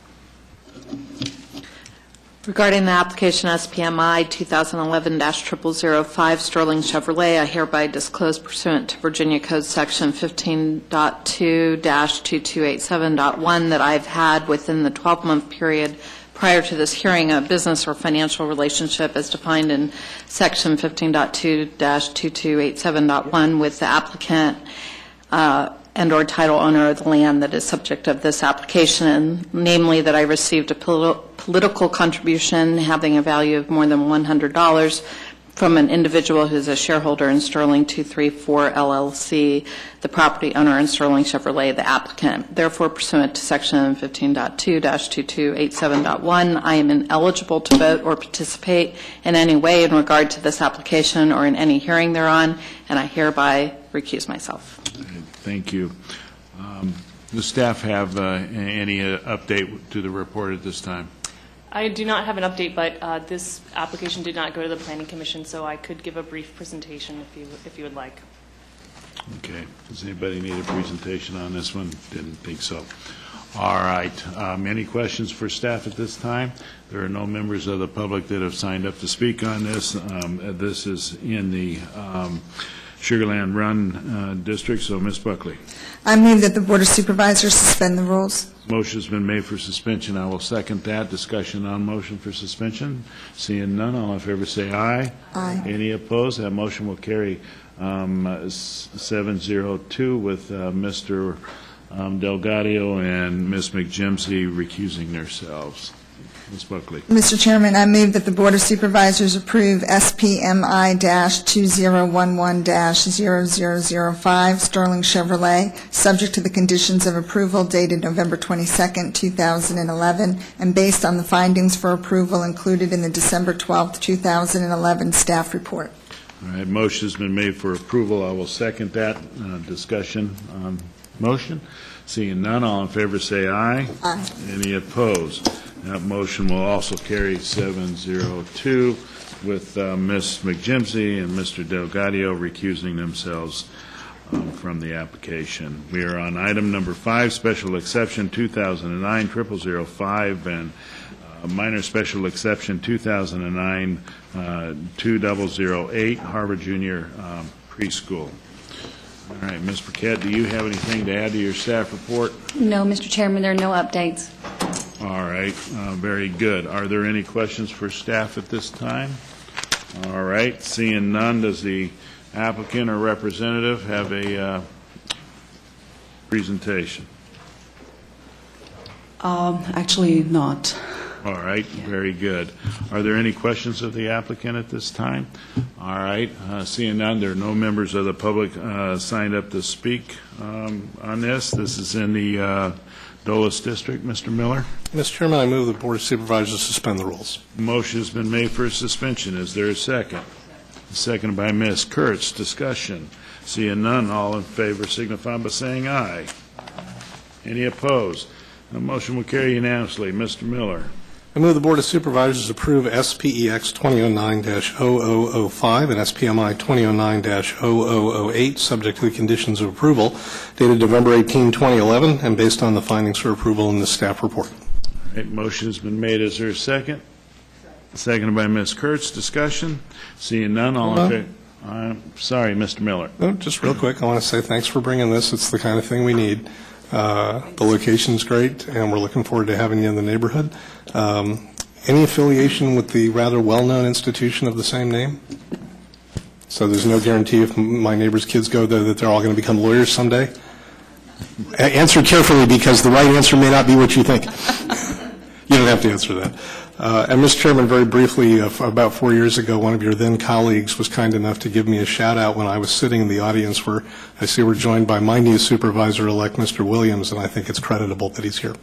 Regarding the application S P M I two thousand eleven dash zero zero zero five Sterling Chevrolet, I hereby disclose pursuant to Virginia Code Section fifteen point two dash twenty-two eighty-seven point one that I've had within the twelve-month period prior to this hearing a business or financial relationship as defined in Section fifteen point two dash twenty-two eighty-seven point one with the applicant uh, and or title owner of the land that is subject of this application, and namely that I received a pol- political contribution having a value of more than one hundred dollars from an individual who is a shareholder in Sterling two thirty-four L L C, the property owner in Sterling Chevrolet, the applicant. Therefore, pursuant to Section fifteen point two dash twenty-two eighty-seven point one, I am ineligible to vote or participate in any way in regard to this application or in any hearing thereon, and I hereby recuse myself. Thank you. Um, does staff have uh, any uh, update to the report at this time? I do not have an update, but uh, this application did not go to the Planning Commission, so I could give a brief presentation if you if you would like. Okay. Does anybody need a presentation on this one? Didn't think so. All right. Um, any questions for staff at this time? There are no members of the public that have signed up to speak on this. Um, this is in the um, Sugar Land Run uh, district. So, Miz Buckley. I move that the Board of Supervisors suspend the rules. Motion has been made for suspension. I will second that. Discussion on motion for suspension. Seeing none, all in favor say aye. Aye. Any opposed? That motion will carry um, seven zero two with uh, Mister Um, Delgadio and Miz McJimsey recusing themselves. Miz Buckley. Mister Chairman, I move that the Board of Supervisors approve S P M I two zero one one zero zero zero five Sterling Chevrolet, subject to the conditions of approval dated November twenty-second, two thousand eleven, and based on the findings for approval included in the December twelfth, two thousand eleven staff report. All right, motion's been made for approval. I will second that. Uh, Discussion on motion. Seeing none, all in favor say aye. Aye. Any opposed? That motion will also carry seven zero two with uh, Miz McJimsey and Mister Delgadio recusing themselves um, from the application. We are on item number five, special exception two thousand nine zero zero zero five and uh, minor special exception two thousand nine uh, two zero zero eight Harvard Junior um, Preschool. All right, Miz Burkett, do you have anything to add to your staff report? No, Mister Chairman, there are no updates. All right, uh, very good. Are there any questions for staff at this time? All right, seeing none, does the applicant or representative have a uh, presentation? Um, actually not. All right, very good. Are there any questions of the applicant at this time? All right, uh, seeing none, there are no members of the public uh, signed up to speak um, on this. This is in the uh, Dulles District. Mister Miller? Mister Chairman, I move the Board of Supervisors suspend the rules. Motion has been made for suspension. Is there a second? Seconded by Miz Kurtz. Discussion. Seeing none, all in favor signify by saying aye. Any opposed? The motion will carry unanimously. Mister Miller? I move the Board of Supervisors approve S P E X twenty oh nine dash oh oh oh five and S P M I twenty oh nine dash oh oh oh eight, subject to the conditions of approval, dated November eighteenth, twenty eleven, and based on the findings for approval in the staff report. All right, motion has been made. Is there a second? Seconded by Miz Kurtz. Discussion. Seeing none, all in favor. I'm sorry, Mister Miller. No, just real quick, I want to say thanks for bringing this. It's the kind of thing we need. Uh, the location's great, and we're looking forward to having you in the neighborhood. Um, any affiliation with the rather well-known institution of the same name? So there's no guarantee if my neighbor's kids go there that they're all going to become lawyers someday? A- answer carefully, because the right answer may not be what you think. You don't have to answer that. Uh, and, Mister Chairman, very briefly, uh, f- about four years ago, one of your then colleagues was kind enough to give me a shout-out when I was sitting in the audience where I see we're joined by my new supervisor-elect, Mister Williams, and I think it's creditable that he's here.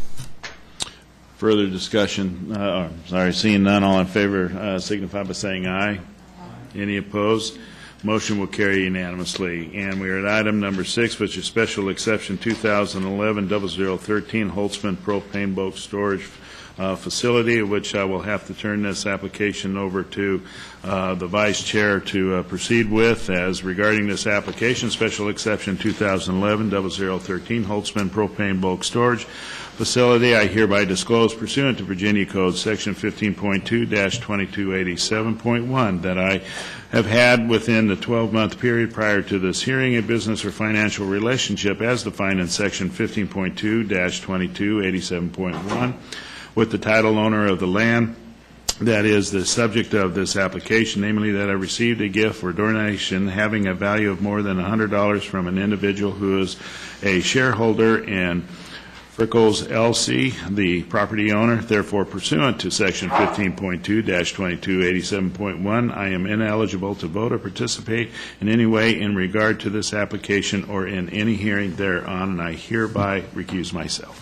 Further discussion? Uh, oh, sorry, seeing none, all in favor uh, signify by saying aye. Any opposed? Motion will carry unanimously. And we are at item number six, which is special exception two thousand eleven double oh thirteen Holtzman Propane Bulk Storage uh, Facility, which I will have to turn this application over to uh, the Vice Chair to uh, proceed with. As regarding this application, special exception two thousand eleven double oh thirteen Holtzman Propane Bulk Storage Facility, I hereby disclose pursuant to Virginia Code Section fifteen point two dash twenty-two eighty-seven point one that I have had within the twelve-month period prior to this hearing a business or financial relationship as defined in Section fifteen point two dash twenty-two eighty-seven point one with the title owner of the land that is the subject of this application, namely that I received a gift or donation having a value of more than one hundred dollars from an individual who is a shareholder in Frickles L C, the property owner. Therefore, pursuant to Section fifteen point two dash twenty-two eighty-seven point one, I am ineligible to vote or participate in any way in regard to this application or in any hearing thereon, and I hereby recuse myself.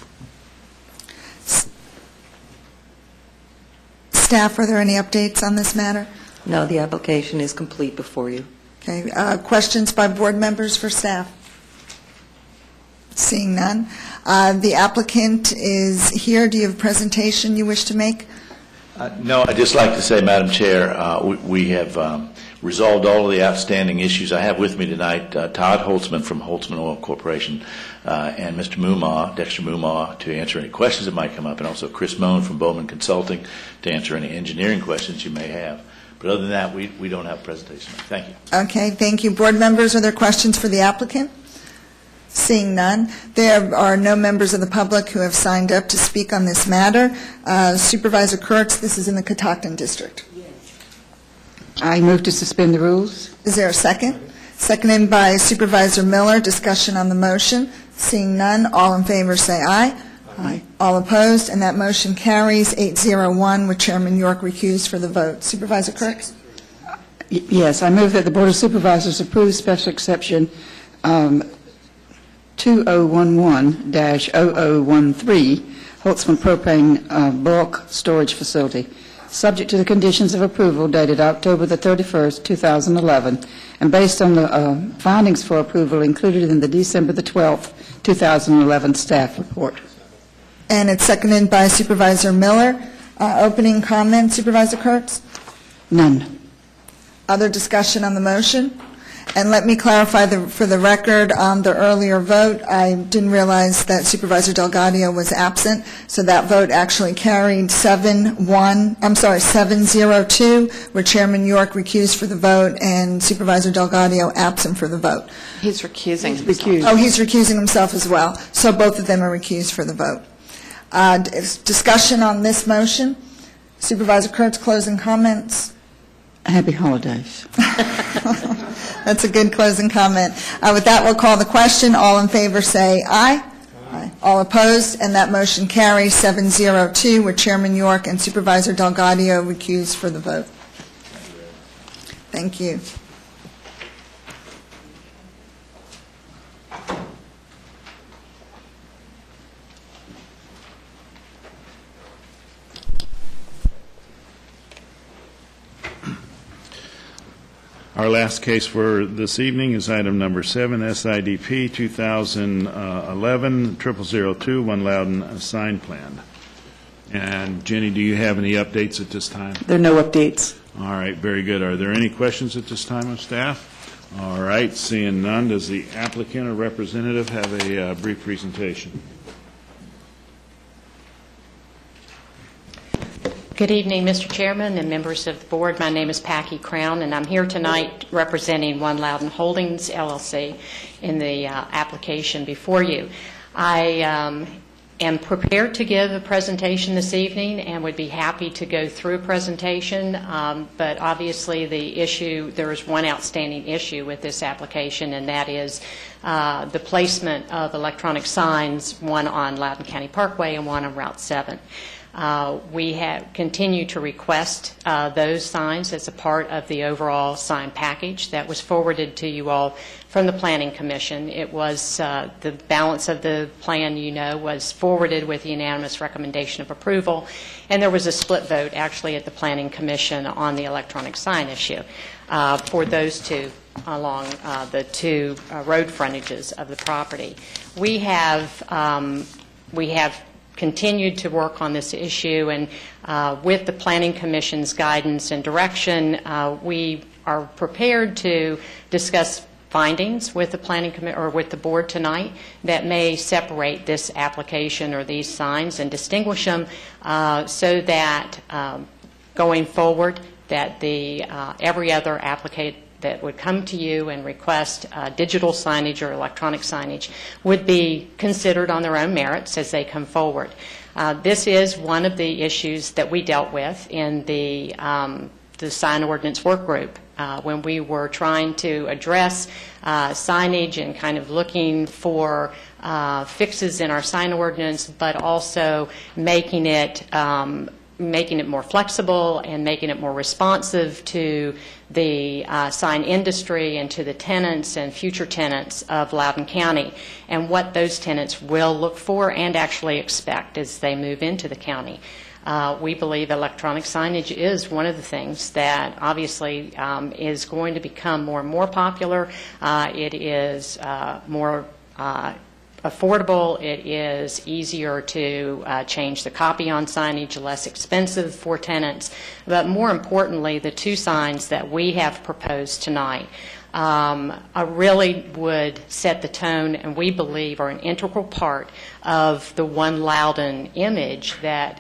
Staff, are there any updates on this matter? No, the application is complete before you. Okay. Uh, questions by board members for staff? Seeing none. Uh, the applicant is here. Do you have a presentation you wish to make? Uh, no, I'd just like to say, Madam Chair, uh, we, we have um, resolved all of the outstanding issues. I have with me tonight uh, Todd Holtzman from Holtzman Oil Corporation uh, and Mister Mumaw, Dexter Mumaw, to answer any questions that might come up, and also Chris Moan from Bowman Consulting to answer any engineering questions you may have. But other than that, we, we don't have a presentation. Thank you. Okay, thank you. Board members, are there questions for the applicant? Seeing none, there are no members of the public who have signed up to speak on this matter. Uh, Supervisor Kurtz, this is in the Catoctin District. I move to suspend the rules. Is there a second? Seconded by Supervisor Miller. Discussion on the motion. Seeing none, all in favor say aye. Aye. All opposed, and that motion carries eight zero one with Chairman York recused for the vote. Supervisor Kurtz? Y- Yes, I move that the Board of Supervisors approve special exception um, two thousand eleven dash zero zero thirteen, Holtzman Propane uh, Bulk Storage Facility, subject to the conditions of approval dated October the thirty-first, two thousand eleven, and based on the uh, findings for approval included in the December the twelfth, two thousand eleven staff report. And it's seconded by Supervisor Miller. Uh, Opening comments, Supervisor Kurtz? None. Other discussion on the motion? And let me clarify the, for the record, on the earlier vote, I didn't realize that Supervisor Delgadio was absent, so that vote actually carried seven one, I'm sorry, seven zero two, where Chairman York recused for the vote and Supervisor Delgadio absent for the vote. He's recusing He's recused. Oh, he's recusing himself as well, so both of them are recused for the vote. Uh, d- discussion on this motion? Supervisor Kurtz, closing comments? Happy holidays. That's a good closing comment. Uh, With that, we'll call the question. All in favor say aye. Aye. All opposed, and that motion carries seven zero two with Chairman York and Supervisor Delgadio recused for the vote. Thank you. Our last case for this evening is item number seven, S I D P two thousand eleven zero zero zero two, One Loudon Sign Plan. And Jenny, do you have any updates at this time? There are no updates. All right, very good. Are there any questions at this time of staff? All right, seeing none, does the applicant or representative have a uh, brief presentation? Good evening, Mister Chairman and members of the board. My name is Packy Crown, and I'm here tonight representing One Loudon Holdings, L L C, in the uh, application before you. I um, am prepared to give a presentation this evening and would be happy to go through a presentation, um, but obviously the issue, there is one outstanding issue with this application, and that is uh, the placement of electronic signs, one on Loudoun County Parkway and one on Route seven. Uh, we have continued to request uh, those signs as a part of the overall sign package that was forwarded to you all from the Planning Commission. It was uh, the balance of the plan, you know, was forwarded with the unanimous recommendation of approval, and there was a split vote actually at the Planning Commission on the electronic sign issue uh, for those two along uh, the two uh, road frontages of the property. We have um, we have continued to work on this issue, and uh, with the Planning Commission's guidance and direction, uh, we are prepared to discuss findings with the Planning Commission or with the board tonight that may separate this application or these signs and distinguish them uh, so that um, going forward that the uh, every other applicant that would come to you and request uh, digital signage or electronic signage would be considered on their own merits as they come forward. Uh, this is one of the issues that we dealt with in the, um, the sign ordinance work group uh, when we were trying to address uh, signage and kind of looking for uh, fixes in our sign ordinance, but also making it um, making it more flexible and making it more responsive to the uh, sign industry and to the tenants and future tenants of Loudoun County and what those tenants will look for and actually expect as they move into the county. Uh, we believe electronic signage is one of the things that obviously um, is going to become more and more popular. Uh, it is uh, more uh, affordable, it is easier to uh, change the copy on signage, less expensive for tenants, but more importantly, the two signs that we have proposed tonight um, uh, really would set the tone and we believe are an integral part of the One Loudon image that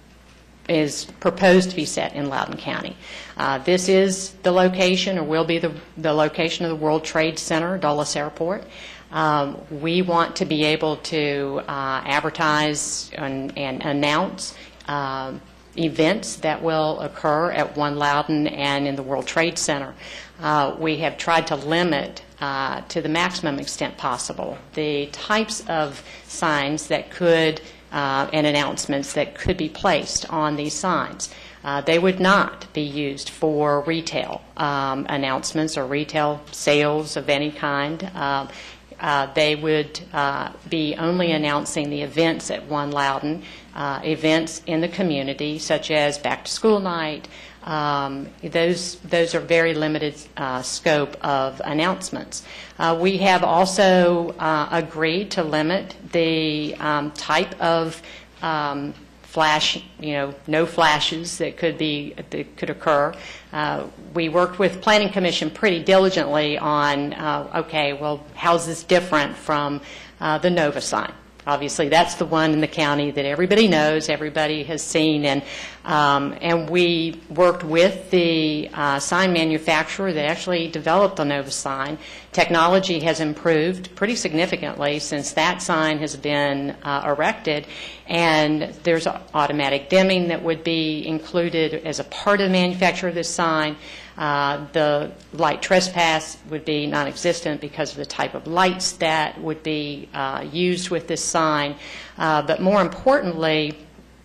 is proposed to be set in Loudoun County. Uh, this is the location or will be the, the location of the World Trade Center, Dulles Airport. Um, we want to be able to uh, advertise and, and announce uh, events that will occur at One Loudon and in the World Trade Center. Uh, we have tried to limit uh, to the maximum extent possible the types of signs that could uh, and announcements that could be placed on these signs. Uh, they would not be used for retail um, announcements or retail sales of any kind. Uh, uh, they would uh, be only announcing the events at One Loudoun, uh, events in the community such as back to school night. Um, those those are very limited uh, scope of announcements. Uh, we have also uh, agreed to limit the um, type of um, flash, you know, no flashes that could be that could occur. Uh, we worked with Planning Commission pretty diligently on, uh, okay, well, how's this different from uh, the Nova sign? Obviously, that's the one in the county that everybody knows, everybody has seen, and um, and we worked with the uh, sign manufacturer that actually developed the Nova sign. Technology has improved pretty significantly since that sign has been uh, erected, and there's automatic dimming that would be included as a part of the manufacture of this sign. Uh, the light trespass would be non-existent because of the type of lights that would be uh, used with this sign. Uh, but more importantly,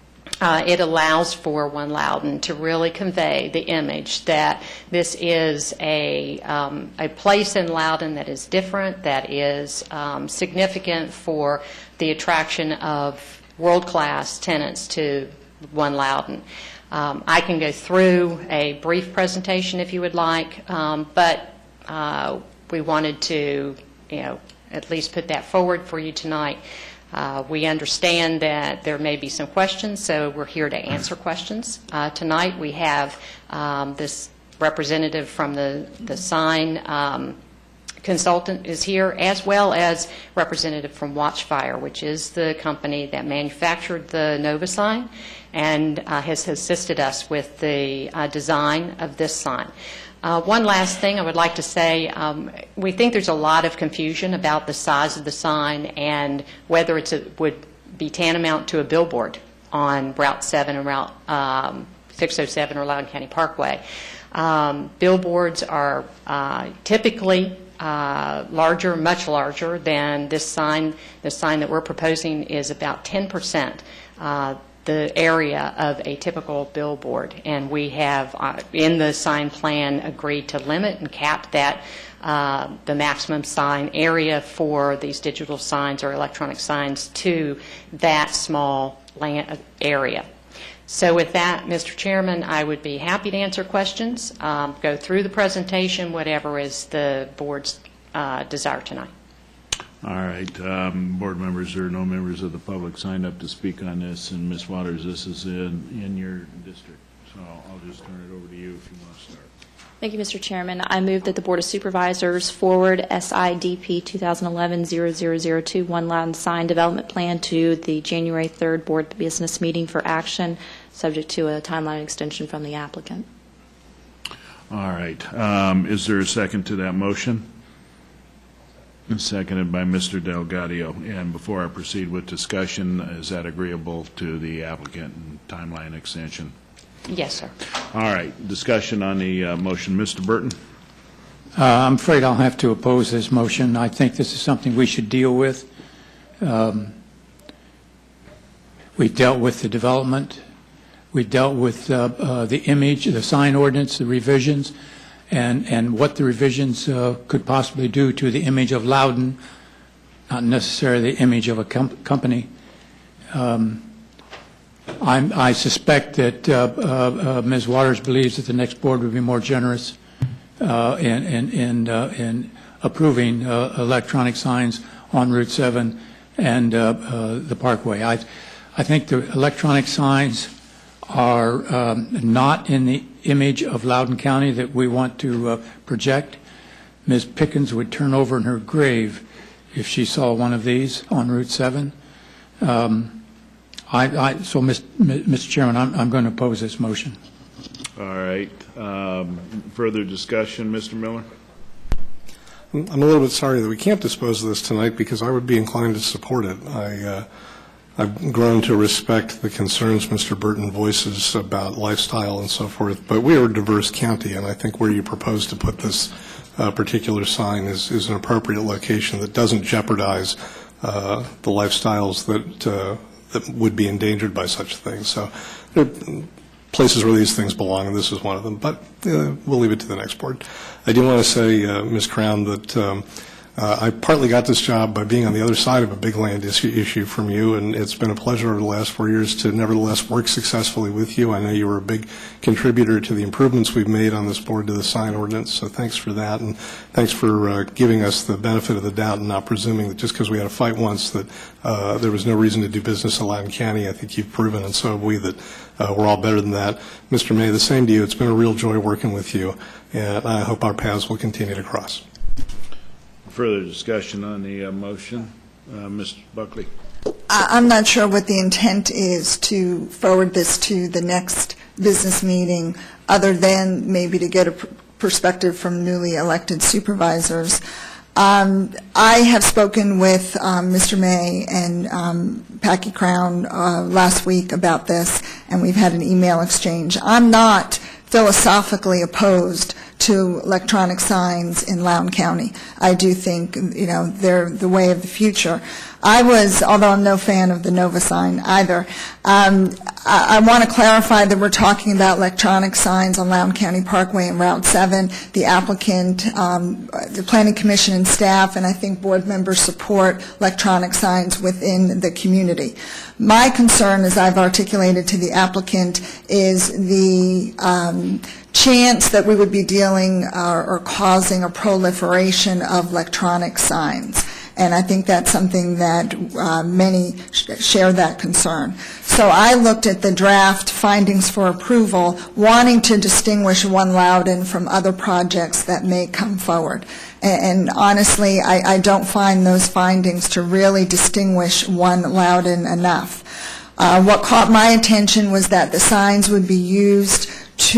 uh, it allows for One Loudoun to really convey the image that this is a, um, a place in Loudoun that is different, that is um, significant for the attraction of world-class tenants to One Loudoun. Um, I can go through a brief presentation if you would like, um, but uh, we wanted to, you know, at least put that forward for you tonight. Uh, we understand that there may be some questions, so we're here to answer questions. Uh, tonight we have um, this representative from the, the sign um, consultant is here, as well as representative from Watchfire, which is the company that manufactured the Nova sign and uh, has assisted us with the uh, design of this sign. Uh, one last thing I would like to say, um, we think there's a lot of confusion about the size of the sign and whether it would be tantamount to a billboard on Route seven and Route um, six oh seven or Loudoun County Parkway. Um, billboards are uh, typically uh, larger, much larger than this sign. The sign that we're proposing is about ten percent. Uh, the area of a typical billboard, and we have uh, in the sign plan agreed to limit and cap that uh, the maximum sign area for these digital signs or electronic signs to that small land area. So with that, Mister Chairman, I would be happy to answer questions, um, go through the presentation, whatever is the board's uh, desire tonight. All right. Um, board members, there are no members of the public signed up to speak on this. And Miz Waters, this is in, in your district. So I'll just turn it over to you if you want to start. Thank you, Mister Chairman. I move that the Board of Supervisors forward S I D P twenty eleven dash zero zero zero two One Loudoun Sign Development Plan to the January third Board Business Meeting for action, subject to a timeline extension from the applicant. All right. Um, is there a second to that motion? Seconded by Mister Delgadio. And before I proceed with discussion, is that agreeable to the applicant and timeline extension? Yes, sir. All right. Discussion on the uh, motion. Mister Burton? Uh, I'm afraid I'll have to oppose this motion. I think this is something we should deal with. Um, we've dealt with the development. We've dealt with uh, uh, the image, the sign ordinance, the revisions, and, and what the revisions uh, could possibly do to the image of Loudoun, not necessarily the image of a com company. Um, I'm, I suspect that uh, uh, uh, Miz Waters believes that the next board would be more generous uh, in, in, in, uh, in approving uh, electronic signs on Route seven and uh, uh, the Parkway. I, I think the electronic signs are um, not in the image of Loudoun County that we want to uh, project. Miz Pickens would turn over in her grave if she saw one of these on Route seven. Um, I, I, so, Mister Chairman, I'm, I'm going to oppose this motion. All right. Um, further discussion, Mister Miller? I'm a little bit sorry that we can't dispose of this tonight because I would be inclined to support it. I, uh, I've grown to respect the concerns Mister Burton voices about lifestyle and so forth, but we are a diverse county, and I think where you propose to put this uh, particular sign is, is an appropriate location that doesn't jeopardize uh, the lifestyles that uh, that would be endangered by such things. So there are places where these things belong, and this is one of them. But uh, we'll leave it to the next board. I do want to say, uh, Miz Crown, that um, uh, I partly got this job by being on the other side of a big land issue, issue from you, and it's been a pleasure over the last four years to nevertheless work successfully with you. I know you were a big contributor to the improvements we've made on this board to the sign ordinance, so thanks for that, and thanks for uh, giving us the benefit of the doubt and not presuming that just because we had a fight once that uh, there was no reason to do business in Loudoun County. I think you've proven, and so have we, that uh, we're all better than that. Mister May, the same to you. It's been a real joy working with you, and I hope our paths will continue to cross. Further discussion on the uh, motion? Uh, Mister Buckley. I- I'm not sure what the intent is to forward this to the next business meeting, other than maybe to get a pr- perspective from newly elected supervisors. Um, I have spoken with um, Mister May and um, Packy Crown uh, last week about this, and we've had an email exchange. I'm not philosophically opposed to electronic signs in Loudoun County. I do think, you know, they're the way of the future. I was, although I'm no fan of the Nova sign either, um, I, I want to clarify that we're talking about electronic signs on Loudoun County Parkway and Route seven. The applicant, um, the Planning Commission and staff, and I think board members support electronic signs within the community. My concern, as I've articulated to the applicant, is the um, chance that we would be dealing uh, or causing a proliferation of electronic signs. And I think that's something that uh, many sh- share that concern. So I looked at the draft findings for approval, wanting to distinguish One Loudoun from other projects that may come forward. And, and honestly, I, I don't find those findings to really distinguish One Loudoun enough. Uh, what caught my attention was that the signs would be used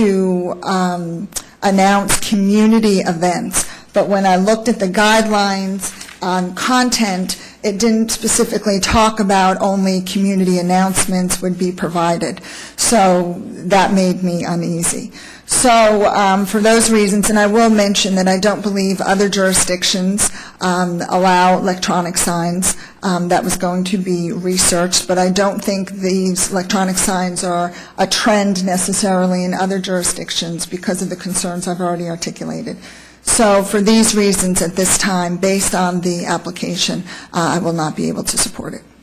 to um, announce community events. But when I looked at the guidelines on content, it didn't specifically talk about only community announcements would be provided. So that made me uneasy. So um, for those reasons, and I will mention that I don't believe other jurisdictions um, allow electronic signs. Um, that was going to be researched, but I don't think these electronic signs are a trend necessarily in other jurisdictions because of the concerns I've already articulated. So for these reasons at this time, based on the application, uh, I will not be able to support it.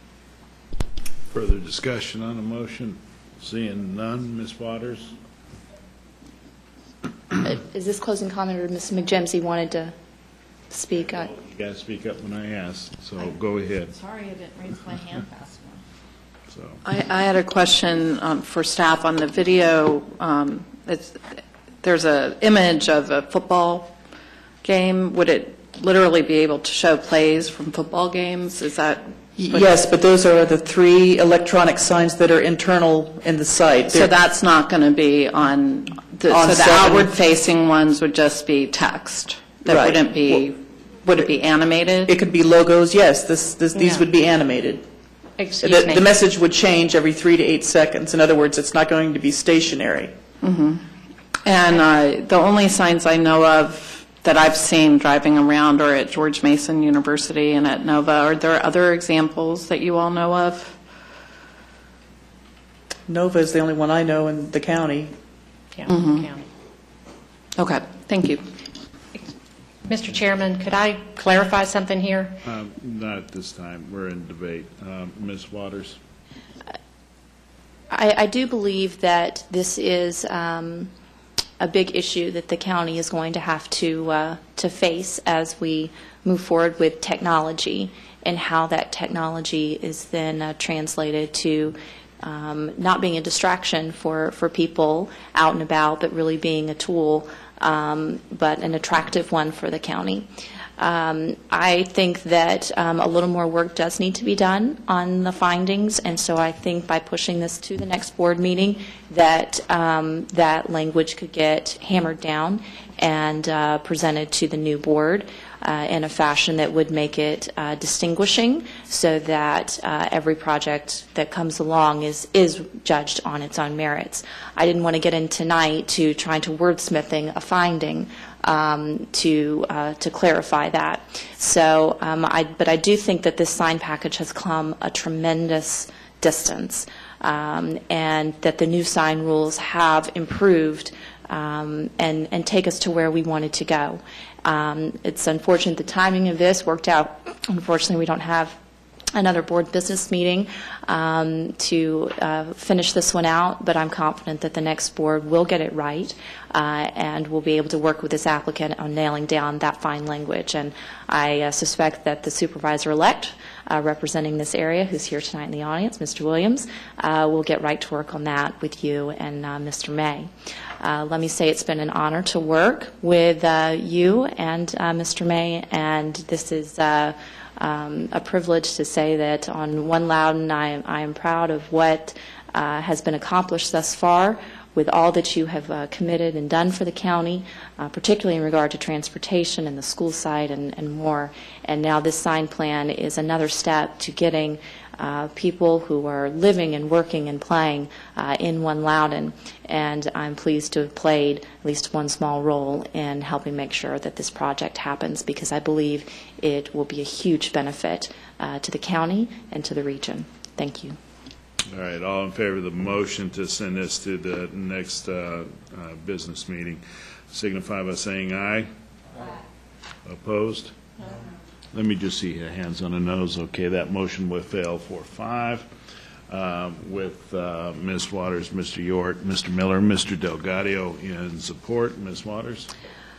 Further discussion on the motion? Seeing none, Miz Waters? Uh, Is this closing comment, or Miz McGimsey wanted to speak? I- You got to speak up when I ask, so go ahead. Sorry, I didn't raise my hand fast enough. So. I, I had a question um, for staff on the video. Um, it's, there's an image of a football game. Would it literally be able to show plays from football games? Is that? Yes, but those are the three electronic signs that are internal in the site. So They're- that's not going to be on, the, On so the seven. outward-facing ones would just be text? That Right. wouldn't be, would it be animated? It could be logos, yes. This, this, These Yeah. would be animated. Excuse the, me. The message would change every three to eight seconds. In other words, it's not going to be stationary. Mhm. And uh, the only signs I know of that I've seen driving around are at George Mason University and at Nova. Are there other examples that you all know of? Nova is the only one I know in the county. Yeah, Mhm. county. Okay, thank you. Mister Chairman, could I clarify something here? Um, Not at this time. We're in debate. Um, Miz Waters? I, I do believe that this is um, a big issue that the county is going to have to uh, to face as we move forward with technology, and how that technology is then uh, translated to um, not being a distraction for, for people out and about, but really being a tool, um, but an attractive one for the county. Um, I think that um, a little more work does need to be done on the findings, and so I think by pushing this to the next board meeting, that um, that language could get hammered down and uh, presented to the new board uh, in a fashion that would make it uh, distinguishing, so that uh, every project that comes along is is judged on its own merits. I didn't want to get in tonight to trying to wordsmithing a finding. Um, to uh, to clarify that. So, um, I, but I do think that this sign package has come a tremendous distance, um, and that the new sign rules have improved um, and, and take us to where we wanted to go. Um, it's unfortunate the timing of this worked out. Unfortunately, we don't have another board business meeting um, to uh, finish this one out, but I'm confident that the next board will get it right uh, and will be able to work with this applicant on nailing down that fine language. And I uh, suspect that the supervisor-elect uh, representing this area, who's here tonight in the audience, Mister Williams, uh, will get right to work on that with you and uh, Mister May. Uh, let me say it's been an honor to work with uh, you and uh, Mister May, and this is uh, Um, a privilege to say that on One Loudoun, I, I am proud of what uh, has been accomplished thus far with all that you have uh, committed and done for the county, uh, particularly in regard to transportation and the school site and, and more. And now this sign plan is another step to getting uh, people who are living and working and playing uh, in One Loudoun. And I'm pleased to have played at least one small role in helping make sure that this project happens, because I believe it will be a huge benefit uh, to the county and to the region. Thank you. All right, all in favor of the motion to send this to the next uh, uh, business meeting, signify by saying aye. Aye. Opposed? No. Let me just see hands on the nose. Okay, that motion will fail four five. Uh, with uh, Miz Waters, Mister York, Mister Miller, Mister Delgadio in support. Miz Waters?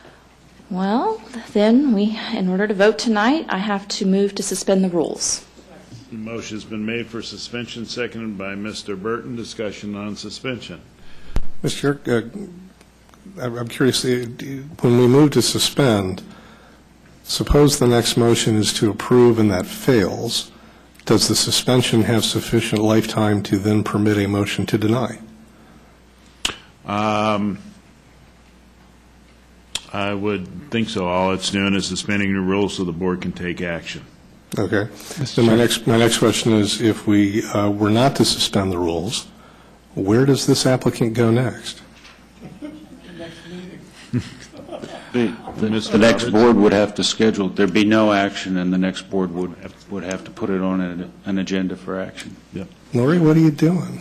Well, then we, in order to vote tonight, I have to move to suspend the rules. The motion has been made for suspension, seconded by Mister Burton. Discussion on suspension. Mister York, uh, I'm curious, when we move to suspend, suppose the next motion is to approve and that fails, does the suspension have sufficient lifetime to then permit a motion to deny? Um, I would think so. All it's doing is suspending the rules so the board can take action. Okay. So my next, my next question is, if we uh, were not to suspend the rules, where does this applicant go next? The, the, the next board would have to schedule, there'd be no action, and the next board would would have to put it on an, an agenda for action. Yep. Lori, what are you doing?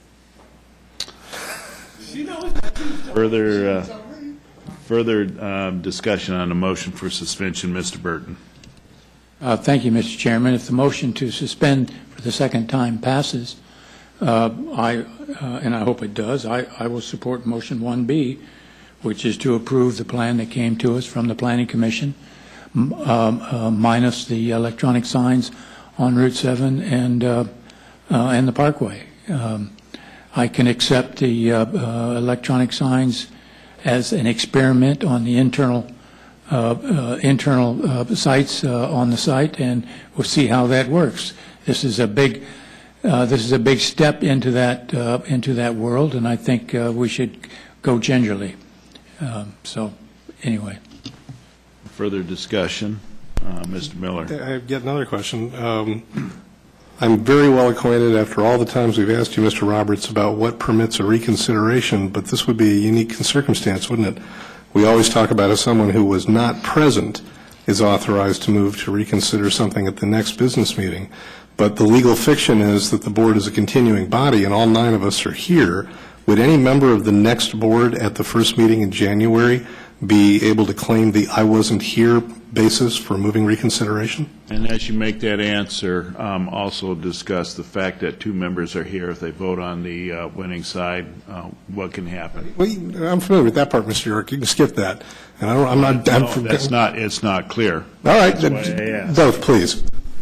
Further, uh, further uh, discussion on the motion for suspension, Mister Burton. Uh, thank you, Mister Chairman. If the motion to suspend for the second time passes, uh, I uh, and I hope it does, I, I will support motion one B, which is to approve the plan that came to us from the Planning Commission, um, uh, minus the electronic signs on Route seven and uh, uh, and the Parkway. Um, I can accept the uh, uh, electronic signs as an experiment on the internal uh, uh, internal uh, sites uh, on the site, and we'll see how that works. This is a big uh, this is a big step into that uh, into that world, and I think uh, we should go gingerly. Um, so, anyway. Further discussion, uh, Mister Miller. I have yet another question. Um, I'm very well acquainted, after all the times we've asked you, Mister Roberts, about what permits a reconsideration, but this would be a unique circumstance, wouldn't it? We always talk about if someone who was not present is authorized to move to reconsider something at the next business meeting. But the legal fiction is that the board is a continuing body, and all nine of us are here. Would any member of the next board at the first meeting in January be able to claim the I wasn't here basis for moving reconsideration? And as you make that answer, um, also discuss the fact that two members are here. If they vote on the uh, winning side, uh, what can happen? Well, I'm familiar with that part, Mister York. You can skip that. And I don't, I'm not. No, I'm that's not. It's not clear. All right, then, both, please.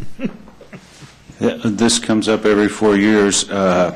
This comes up every four years, uh,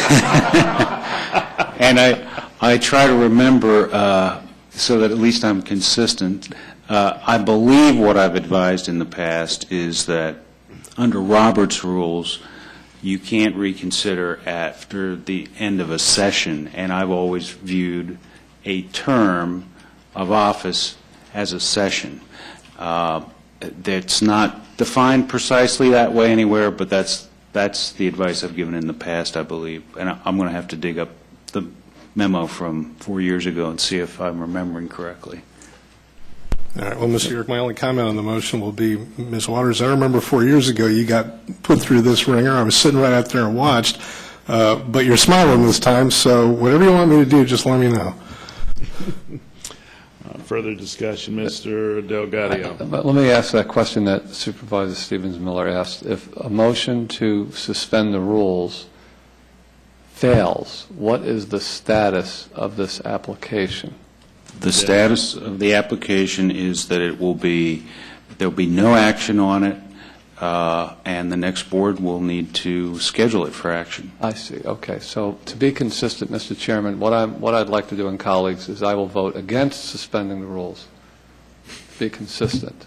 and I I try to remember uh, so that at least I'm consistent. Uh, I believe what I've advised in the past is that under Robert's rules, you can't reconsider after the end of a session, and I've always viewed a term of office as a session. Uh, that's not defined precisely that way anywhere, but that's that's the advice I've given in the past, I believe. And I'm going to have to dig up the memo from four years ago and see if I'm remembering correctly. All right, well, Mister York, my only comment on the motion will be, Miz Waters, I remember four years ago you got put through this ringer. I was sitting right out there and watched, uh, but you're smiling this time, so whatever you want me to do, just let me know. Uh, Further discussion, Mister Delgadio. But let me ask that question that Supervisor Stevens Miller asked. If a motion to suspend the rules fails, what is the status of this application? The status of the application is that it will be, there will be no action on it, uh, and the next board will need to schedule it for action. I see. Okay. So to be consistent, Mister Chairman, what I'm, what I'd like to do, and colleagues, is I will vote against suspending the rules. Be consistent.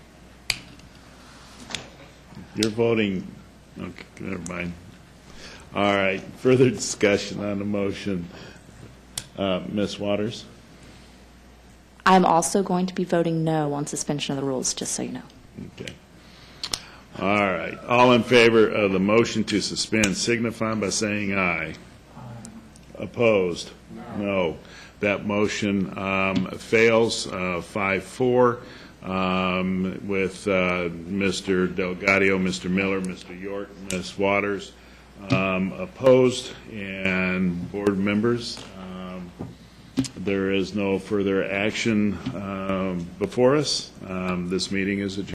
You're voting, okay, never mind. All right, further discussion on the motion. Uh, Miz Waters? I'm also going to be voting no on suspension of the rules, just so you know. Okay. All right. All in favor of the motion to suspend signify by saying aye. Opposed? No. That motion um, fails uh, five four um, with uh, Mister Delgadio, Mister Miller, Mister York, Miz Waters um, opposed, and board members. Um, there is no further action um, before us. Um, this meeting is adjourned.